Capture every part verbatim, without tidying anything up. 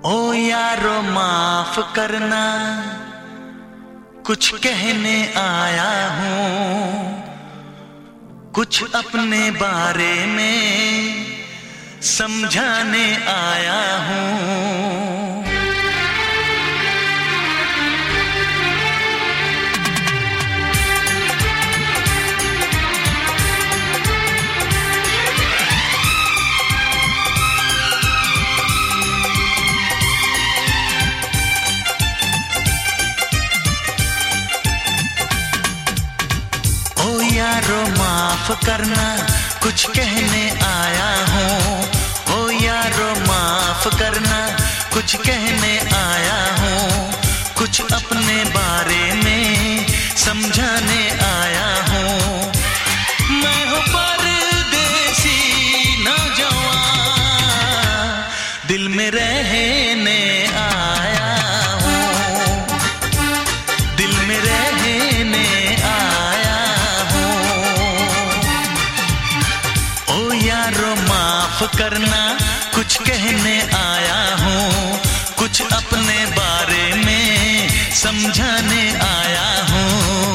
ओ यारो माफ करना, कुछ कहने आया हूँ, कुछ अपने बारे में समझाने आया हूँ। यारो माफ करना, कुछ कहने आया हूँ। ओ यारो माफ करना, कुछ कहने आया हूँ, कुछ अपने बारे में समझाने आया हूँ। मैं हूँ परदेसी नौजवान, दिल में रहने आया हूँ, दिल में रहने आया। यारो माफ करना, कुछ कहने आया हूँ, कुछ अपने बारे में समझाने आया हूँ।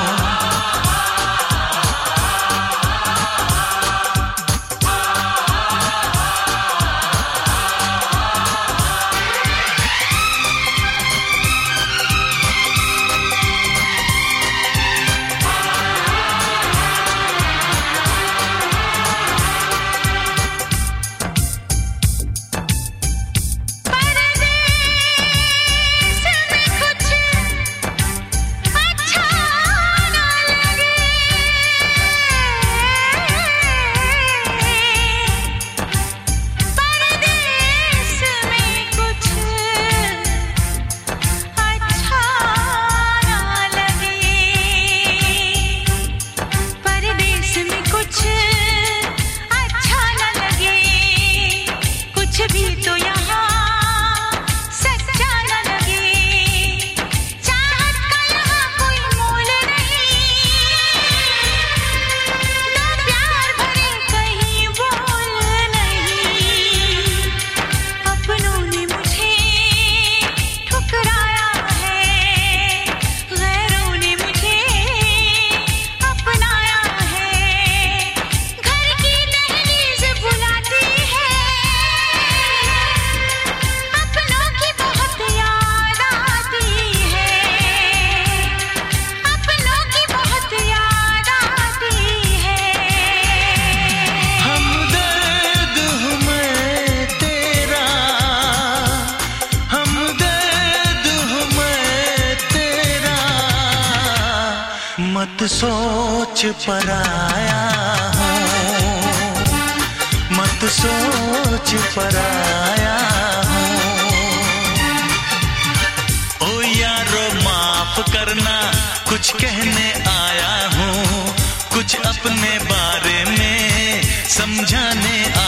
मत सोच पराया हूँ, मत सोच पराया हूँ। ओ यारो माफ करना, कुछ कहने आया हूँ, कुछ अपने बारे में समझाने